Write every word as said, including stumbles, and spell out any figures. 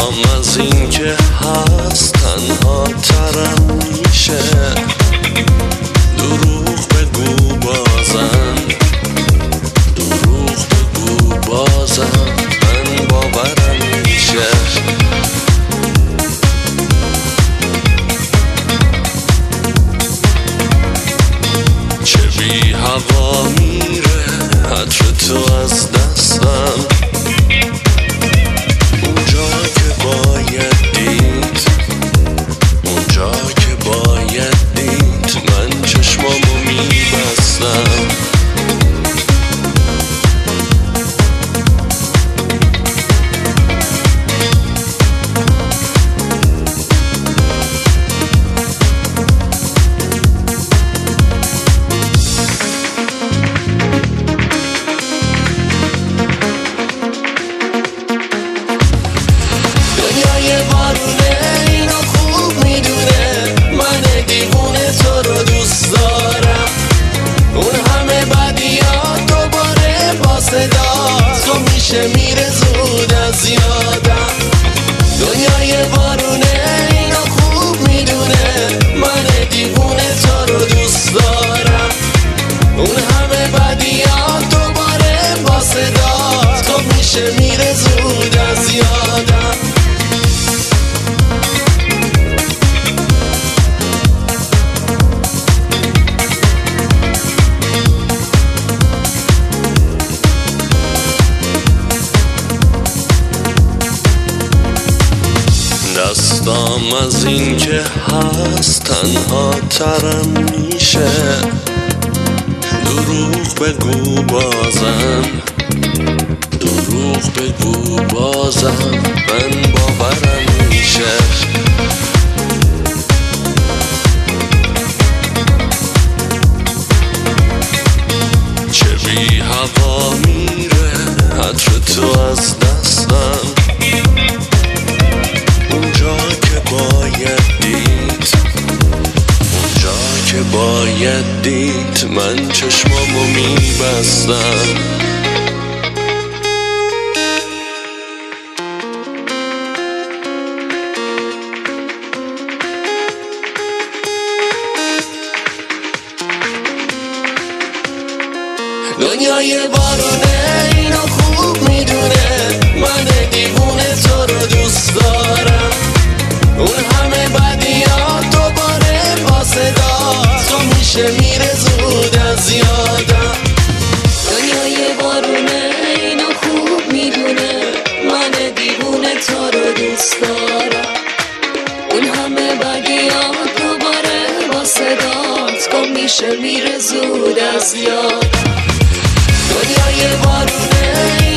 دستام از این که هست تنها ترم میشه. دروغ بگو بازم، دروغ بگو بازم، من باورم میشه. چه بی هوا میره عطر تو از دستم، اونجا که باید دید، اونجا که باید دید، من چشمامو میبستم. دنیای بارونه اینو خوب میدونه، من دیوونه تو رو دوست دارم. اون همه بدیات دوباره با صدا تو میشه میره زود از یادم. دنیای بارونه اینو خوب میدونه، من دیوونه تو رو دوست دارم. اون همه بدیات دوباره با صدا تو میشه میره زود از یادم. دستام از این که هست تنها ترم میشه. دروغ بگو بازم، دروغ بگو بازم، من باورم میشه. چه بی هوا میره عطر تو از دستم، اونجا که باید دید، اونجا که باید دید، من چشمامو میبستم. دنیای بارونه اینو خوب میدونه، من دیوونه تو رو دوست دارم. اون همه بدیات دوباره با صدا تو میشه میره زود از یادم. دنیای بارونه اینو خوب میدونه، من دیوونه تو رو دوست دارم. اون همه بدیات دوباره با صدات گم میشه میره زود از یادم. دنیای بارونه